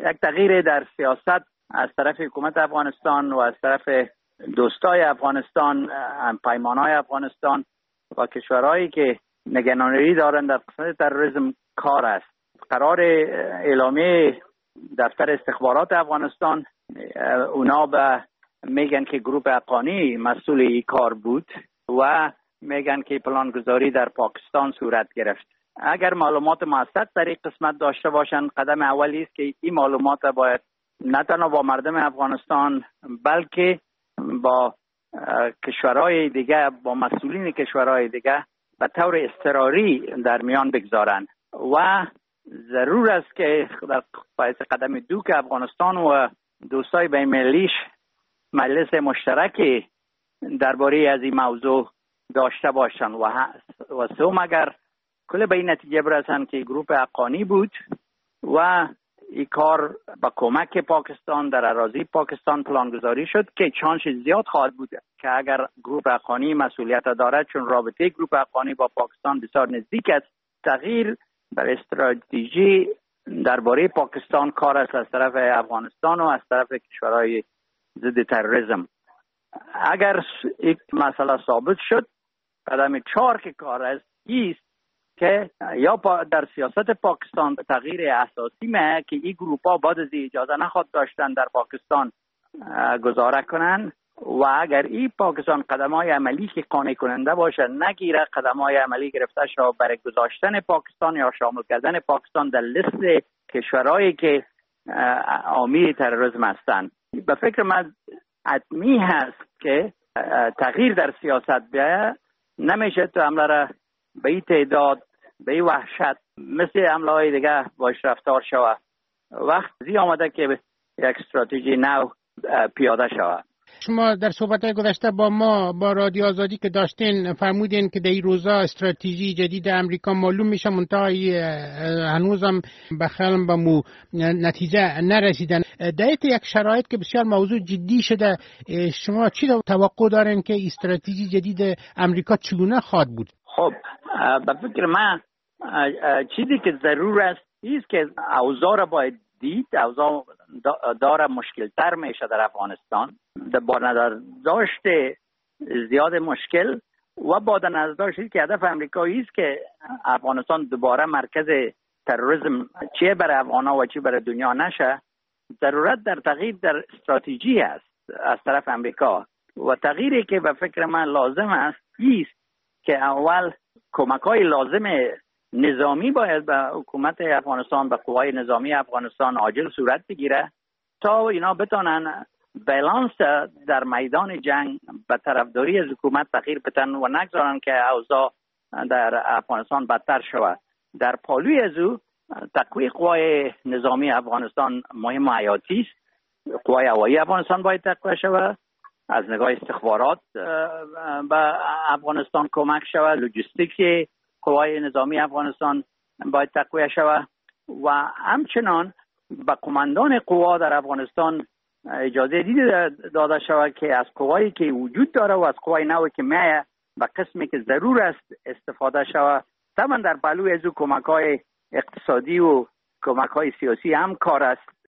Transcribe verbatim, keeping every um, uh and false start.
یک تغییر در سیاست از طرف حکومت افغانستان و از طرف دوستای افغانستان، پیمانهای افغانستان و کشورهایی که نگرانی دارند در قسمت تروریسم کار است. قرار اعلامیه دفتر استخبارات افغانستان، اونا به میگن که گروه افغانی مسئول این کار بود و میگن که پلانگذاری در پاکستان صورت گرفت. اگر معلومات موثق در این قسمت داشته باشند، قدم اولی است که این معلومات باید نه تنها با مردم افغانستان بلکه با کشورهای دیگه، با مسئولین کشورهای دیگه به طور اضطراری در میان بگذارند و ضرور است که در پایه قدم دو که افغانستان و دوستای بین المللیش مجلس مشترک درباره از این موضوع داشته باشند و و سوم اگر کل به این نتیجه برسند که گروه افغانی بود و این کار با کمک پاکستان در اراضی پاکستان پلانگذاری شد که چانس زیاد خواهد بود که اگر گروه افغانی مسئولیت دارد، چون رابطه گروه افغانی با پاکستان بسیار نزدیک است، تغییر بر استراتژی درباره پاکستان کار است از طرف افغانستان و از طرف کشورهای ضد تروریسم. اگر یک مسئله ثابت شد، قدم چهار که کار است است که یا در سیاست پاکستان تغییر اساسی میه که این گروپ ها بعد از اجازه نخواد داشتن در پاکستان گزاره کنن و اگر این پاکستان قدم های عملی که قانع کننده باشه نگیره، قدم های عملی گرفته شد برای گذاشتن پاکستان یا شامل کردن پاکستان در لیست کشورهایی که حامی تروریسم هستند. به فکر من حتمی هست که تغییر در سیاست بیاید. نمیشه تو حمله را به این تعداد، به این وحشت مثل حمله های دیگه باش رفتار شود. وقت زی آمده که یک استراتژی نو پیاده شود. شما در صحبت‌های گذشته با ما با رادیو آزادی که داشتین فرمودین که در این روزا استراتژی جدید امریکا معلوم میشه، منتهی هنوزم به خلم به مو نتیجه نرسیدن. در یک شرایط که بسیار موضوع جدی شده، شما چی توقع دارین که استراتژی جدید امریکا چگونه خواهد بود؟ خب به فکر من چیزی که ضرور است است که اوضاع را باید دید. اوضاع داره مشکل تر میشه در افغانستان با نظر داشت زیاد مشکل و با نظر داشتی که هدف امریکایی است که افغانستان دوباره مرکز تروریسم چه برای افغانا و چه برای دنیا نشه. ضرورت در تغییر در استراتژی است از طرف امریکا و تغییری که به فکر من لازم است است که اول کمک‌های لازم نظامی باید به حکومت افغانستان، به قوای نظامی افغانستان عاجل صورت بگیره تا اینا بتونن بالانس در میدان جنگ به طرفداری از حکومت تغییر بدن و نگذارن که اوضاع در افغانستان بدتر شود. در پالوی از او تقویه قوای نظامی افغانستان مهم و حیاتی است. قوای هوایی افغانستان باید تقویه شود، از نگاه استخبارات به افغانستان کمک شود، لوجستیک قوای نظامی افغانستان باید تقویه شود و همچنان به قماندان قوا در افغانستان اجازه دیده داده شود که از قوایی که وجود داره و از قوای نوی که میه به قسمی که ضرور است استفاده شود. طبعا در پهلوی از کمک های اقتصادی و کمک های سیاسی هم کار است